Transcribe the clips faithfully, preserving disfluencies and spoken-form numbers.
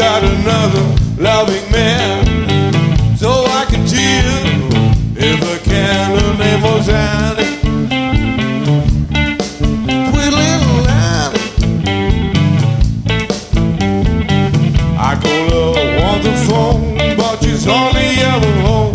got another loving man. So I can tell you, if I can, her name was Annie. Sweet little Annie. I call her on the phone, but she's only ever home.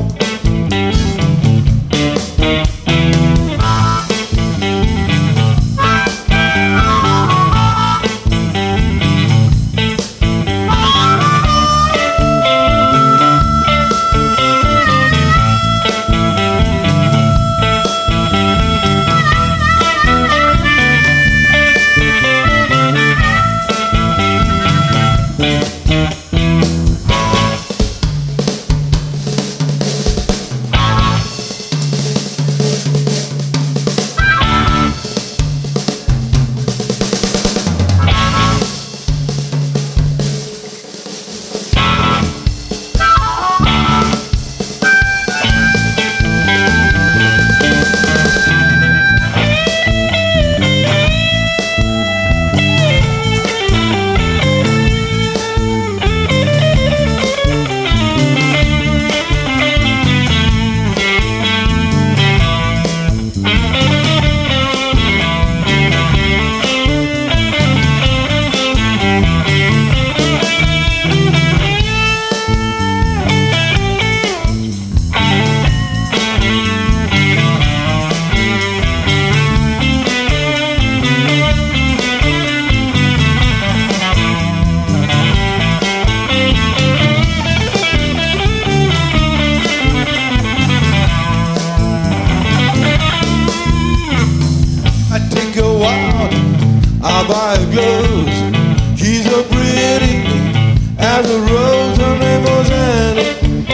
I buy her gloves. She's so pretty as a rose. Her name was Annie.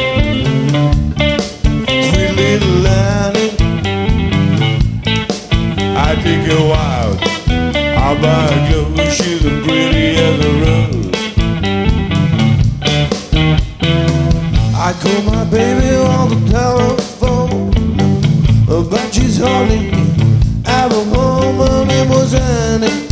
Sweet little Annie. I take her wild. I buy her gloves. She's as pretty as a rose. I call my baby on the telephone, but she's hardly ever home. Her name was Annie.